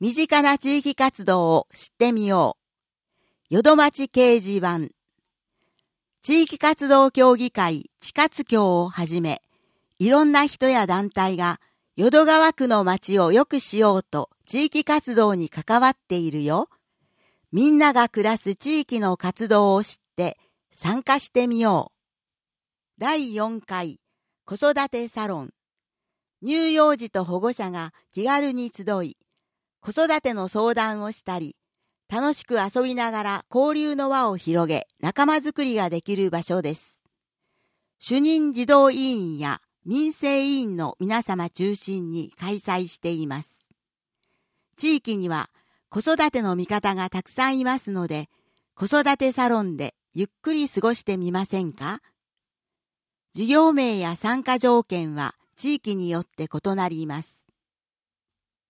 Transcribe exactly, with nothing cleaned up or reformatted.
身近な地域活動を知ってみよう。淀町掲示板。地域活動協議会地活協をはじめ、いろんな人や団体が淀川区の町を良くしようと地域活動に関わっているよ。みんなが暮らす地域の活動を知って参加してみよう。だいよんかい子育てサロン。乳幼児と保護者が気軽に集い、子育ての相談をしたり、楽しく遊びながら交流の輪を広げ、仲間づくりができる場所です。主任児童委員や民生委員の皆様中心に開催しています。地域には子育ての味方がたくさんいますので、子育てサロンでゆっくり過ごしてみませんか？事業名や参加条件は地域によって異なります。